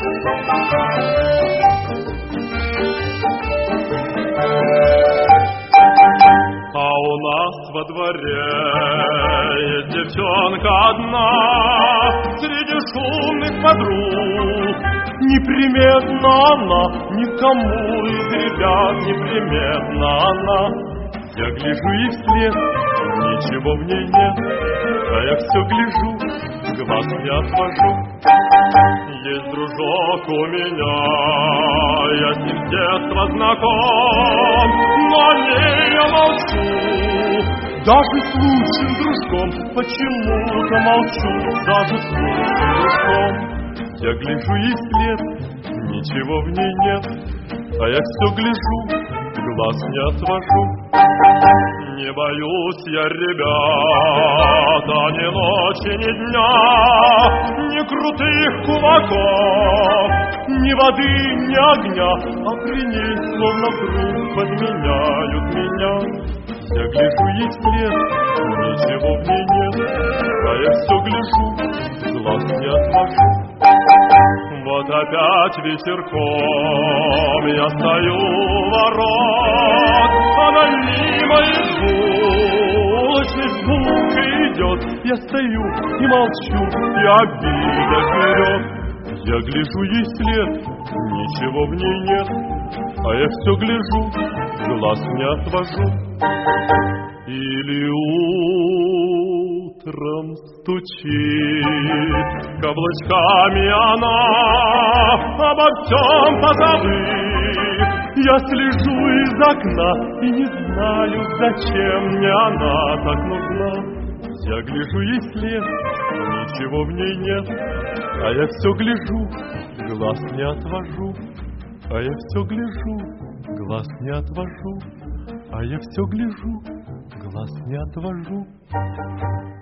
А у нас во дворе есть девчонка одна, среди шумных подруг. Неприметна она, никому из ребят неприметна она. Я гляжу ей вслед, ничего в ней нет, а я все гляжу, глаз не отвожу. Есть дружок у меня, я с ним с детства знаком, но о ней я молчу. Даже с лучшим дружком почему-то молчу. Даже с лучшим дружком я гляжу ей вслед, ничего в ней нет, а я все гляжу, глаз не отвожу. Не боюсь я, ребята, ни ночи, ни дня, ни крутых кулаков, ни воды, ни огня, а при ней словно вдруг подменяют меня. Я гляжу ей вслед, ничего в ней нет, а я все гляжу, глаз не отвожу. Вот опять ветерком я стою у ворот, она мимо улочный звук идет. Я стою и молчу, и обида вперед. Я гляжу ей вслед, ничего в ней нет, а я все гляжу, глаз не отвожу. Или утром стучит каблучками она, обо всем позабыв. Я слежу из окна и не знаю, зачем мне она так нужна. Я гляжу ей вслед, ничего в ней нет, а я все гляжу, глаз не отвожу. А я все гляжу, глаз не отвожу. А я все гляжу, глаз не отвожу.